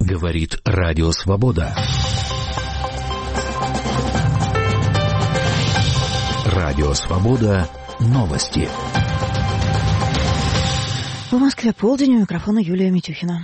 Говорит Радио Свобода. Радио Свобода. Новости. В Москве полдень, у микрофона Юлия Митюхина.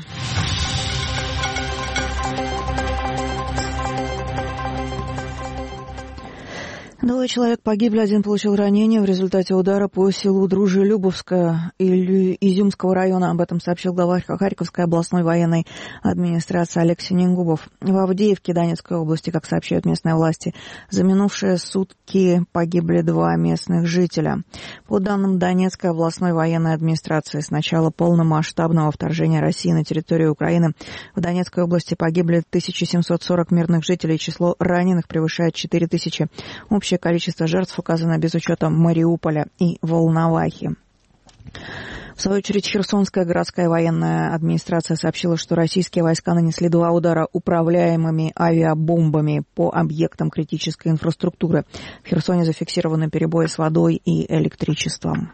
Двое человек погибли, один получил ранение в результате удара по селу Дружелюбовское Изюмского района. Об этом сообщил глава Харьковской областной военной администрации Алексей Ненгубов. В Авдеевке Донецкой области, как сообщают местные власти, за минувшие сутки погибли 2 местных жителя. По данным Донецкой областной военной администрации, с начала полномасштабного вторжения России на территорию Украины в Донецкой области погибли 1740 мирных жителей, число раненых превышает 4000. Общее количество жертв указано без учета Мариуполя и Волновахи. В свою очередь, Херсонская городская военная администрация сообщила, что российские войска нанесли 2 удара управляемыми авиабомбами по объектам критической инфраструктуры. В Херсоне зафиксированы перебои с водой и электричеством.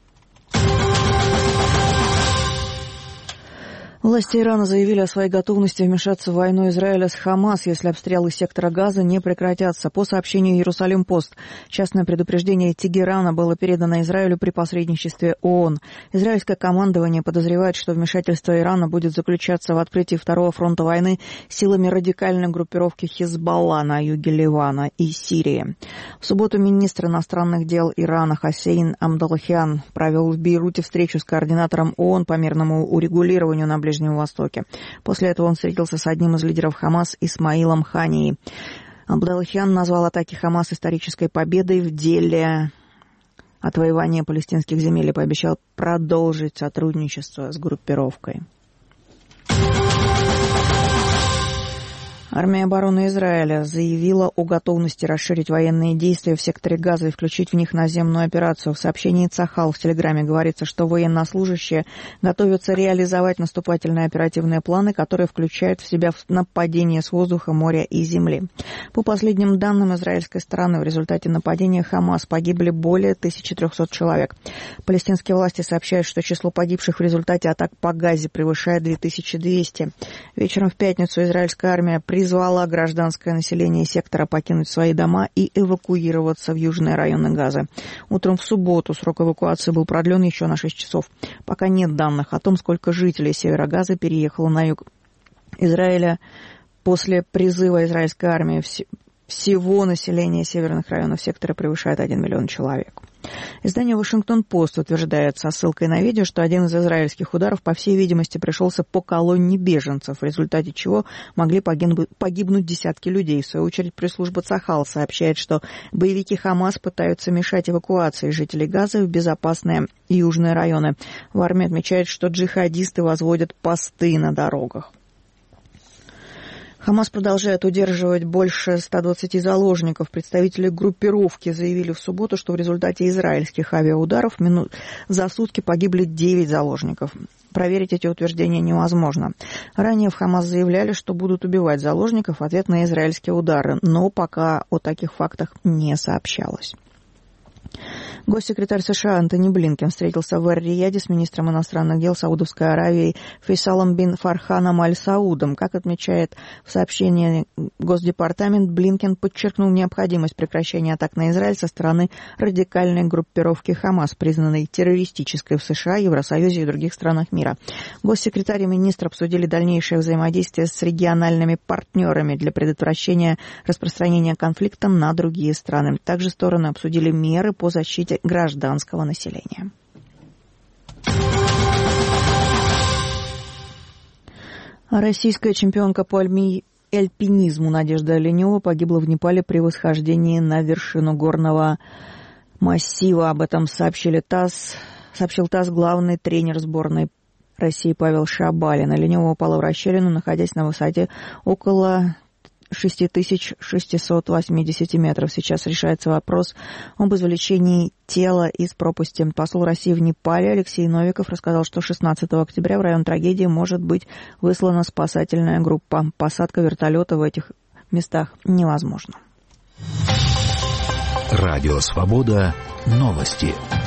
Власти Ирана заявили о своей готовности вмешаться в войну Израиля с Хамас, если обстрелы сектора Газа не прекратятся. По сообщению Иерусалим-Пост, частное предупреждение Тегерана было передано Израилю при посредничестве ООН. Израильское командование подозревает, что вмешательство Ирана будет заключаться в открытии второго фронта войны силами радикальной группировки Хизбалла на юге Ливана и Сирии. В субботу министр иностранных дел Ирана Хосейн Амдалахиан провел в Бейруте встречу с координатором ООН по мирному урегулированию на Ближнем Востоке. После этого он встретился с одним из лидеров Хамас Исмаилом Ханией. Абдаллахиан назвал атаки Хамас исторической победой в деле отвоевания палестинских земель и пообещал продолжить сотрудничество с группировкой. Армия обороны Израиля заявила о готовности расширить военные действия в секторе Газа и включить в них наземную операцию. В сообщении Цахал в Телеграме говорится, что военнослужащие готовятся реализовать наступательные оперативные планы, которые включают в себя нападение с воздуха, моря и земли. По последним данным израильской стороны, в результате нападения Хамас погибли более 1300 человек. Палестинские власти сообщают, что число погибших в результате атак по Газе превышает 2200. Вечером в пятницу израильская армия призвала гражданское население сектора покинуть свои дома и эвакуироваться в южные районы Газа. Утром в субботу срок эвакуации был продлен еще на 6 часов. Пока нет данных о том, сколько жителей севера Газа переехало на юг Израиля. После призыва израильской армии всего населения северных районов сектора превышает 1 миллион человек. Издание «Вашингтон-Пост» утверждает со ссылкой на видео, что один из израильских ударов, по всей видимости, пришелся по колонне беженцев, в результате чего могли погибнуть десятки людей. В свою очередь, пресс-служба Цахал сообщает, что боевики Хамас пытаются мешать эвакуации жителей Газа в безопасные южные районы. В армии отмечают, что джихадисты возводят посты на дорогах. Хамас продолжает удерживать больше 120 заложников. Представители группировки заявили в субботу, что в результате израильских авиаударов за сутки погибли 9 заложников. Проверить эти утверждения невозможно. Ранее в Хамас заявляли, что будут убивать заложников в ответ на израильские удары, но пока о таких фактах не сообщалось. Госсекретарь США Антони Блинкен встретился в Эр-Рияде с министром иностранных дел Саудовской Аравии Фейсалом бин Фарханом Аль-Саудом. Как отмечает в сообщении Госдепартамент, Блинкен подчеркнул необходимость прекращения атак на Израиль со стороны радикальной группировки Хамас, признанной террористической в США, Евросоюзе и других странах мира. Госсекретарь и министр обсудили дальнейшее взаимодействие с региональными партнерами для предотвращения распространения конфликта на другие страны. Также стороны обсудили меры по защите гражданского населения. Российская чемпионка по альпинизму Надежда Оленева погибла в Непале при восхождении на вершину горного массива. Об этом сообщил ТАСС главный тренер сборной России Павел Шабалин. Оленева упала в расщелину, находясь на высоте около 6680 метров. Сейчас решается вопрос об извлечении тела из пропасти. Посол России в Непале Алексей Новиков рассказал, что 16 октября в район трагедии может быть выслана спасательная группа. Посадка вертолета в этих местах невозможна. Радио Свобода. Новости.